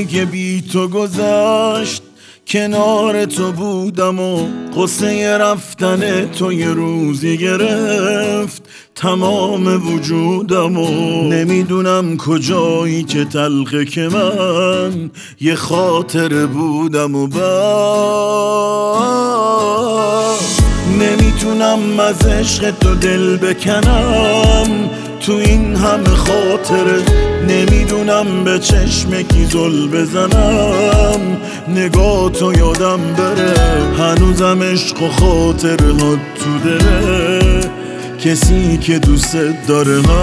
روزی که بی تو گذشت کنار تو بودم و قصه رفتن تو یه روزی گرفت تمام وجودم و نمیدونم کجایی که تلخه که من یه خاطر بودم و نمیتونم از عشق تو دل بکنم تو این همه خاطره نمیدونم به چشم کی زل بزنم نگاه تو یادم بره هنوزم عشق و خاطره ها تو دله کسی که دوست داره هست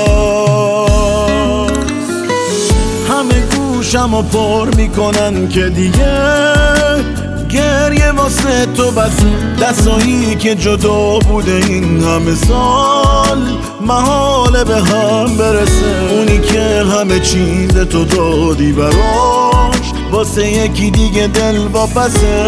همه گوشم و پر میکنن که دیگه گریه واسه تو بس دستایی که جدا بوده این همه سال محاله به هم برسه اونی که همه چیز تو دادی براش واسه یکی دیگه دل واپسه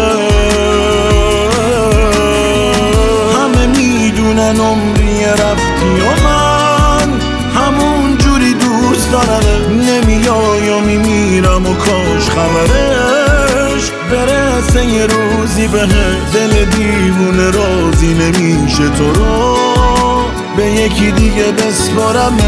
همه میدونن عمری رفتی و من همون جوری دوست دارم نمیای و میمیرم و کاش خبرش برسه یه روزی به دل دیوونه راضی نمیشه تو رو به یکی دیگه بسپارم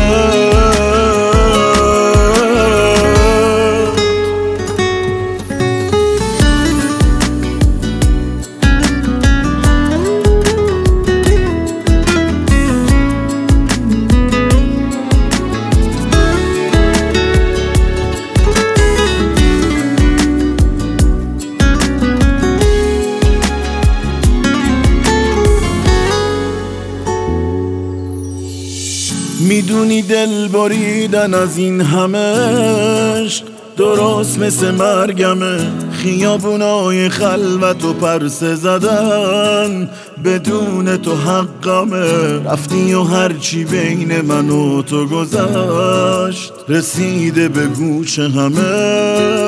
میدونی دل بریدن از این همه عشق درست مثل مرگمه خیابونای خلوت و پرسه زدن بدون تو حقمه رفتی و هرچی بین من و تو گذشت رسیده به گوش همه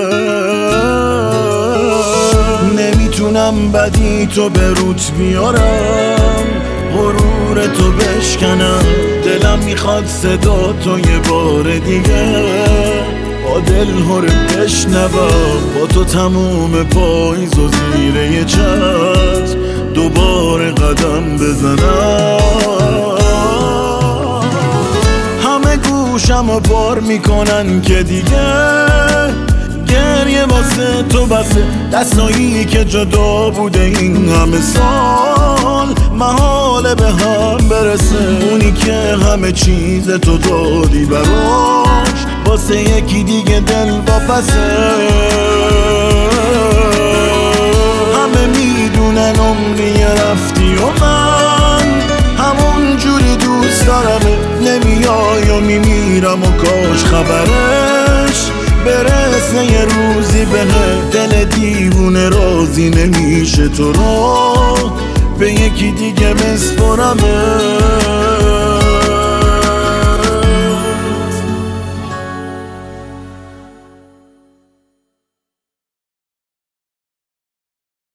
نمیتونم بدی تو به روت بیارم غرور تو بشکنم دلم میخواد صدا تو یه بار دیگه با دل هره بشنوم با تو تموم پاییز و زیر یه چتر دوباره قدم بزنم همه گوشم و بار میکنن که دیگه گریه واسه تو بسه دستایی که جدا بوده این همه سال محاله به هم برسه اونی که همه چیز تو دادی براش واسه یکی دیگه دل واپسه همه میدونن عمری رفتی و من همون جوری دوست دارم نمیای و میمیرم و کاش خبرش برسه یه روزی به دل دیوونه راضی نمیشه تو رو به یکی دیگه بسپارم